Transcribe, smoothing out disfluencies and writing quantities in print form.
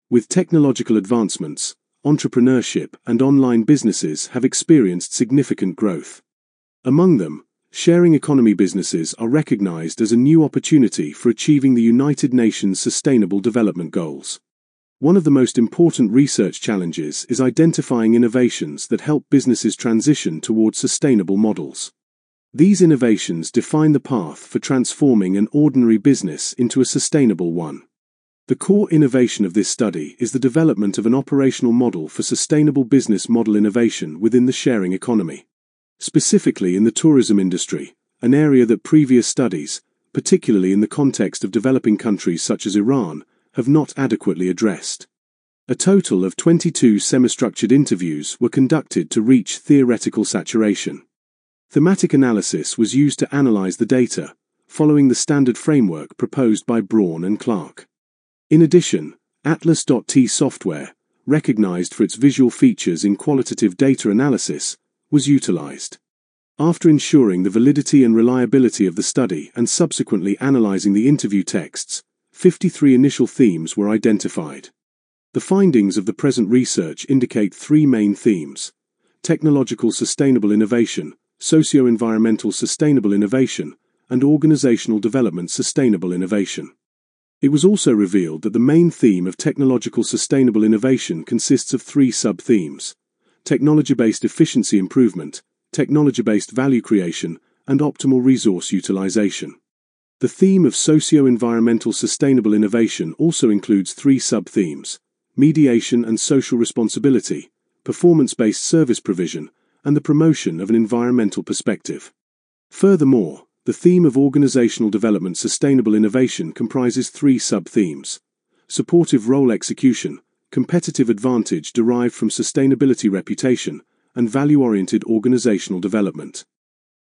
With technological advancements, entrepreneurship and online businesses have experienced significant growth. Among them, sharing economy businesses are recognized as a new opportunity for achieving the United Nations Sustainable Development Goals. One of the most important research challenges is identifying innovations that help businesses transition towards sustainable models. These innovations define the path for transforming an ordinary business into a sustainable one. The core innovation of this study is the development of an operational model for sustainable business model innovation within the sharing economy. Specifically in the tourism industry, an area that previous studies, particularly in the context of developing countries such as Iran, have not adequately addressed. A total of 22 semi-structured interviews were conducted to reach theoretical saturation. Thematic analysis was used to analyze the data, following the standard framework proposed by Braun and Clark. In addition, Atlas.T software, recognized for its visual features in qualitative data analysis, was utilized. After ensuring the validity and reliability of the study and subsequently analyzing the interview texts, 53 initial themes were identified. The findings of the present research indicate three main themes: technological sustainable innovation, socio-environmental sustainable innovation, and organizational development sustainable innovation. It was also revealed that the main theme of technological sustainable innovation consists of three sub-themes: technology-based efficiency improvement, technology-based value creation, and optimal resource utilization. The theme of socio-environmental sustainable innovation also includes three sub-themes: mediation and social responsibility, performance-based service provision, and the promotion of an environmental perspective. Furthermore, the theme of organizational development sustainable innovation comprises three sub-themes: supportive role execution, competitive advantage derived from sustainability reputation, and value-oriented organizational development.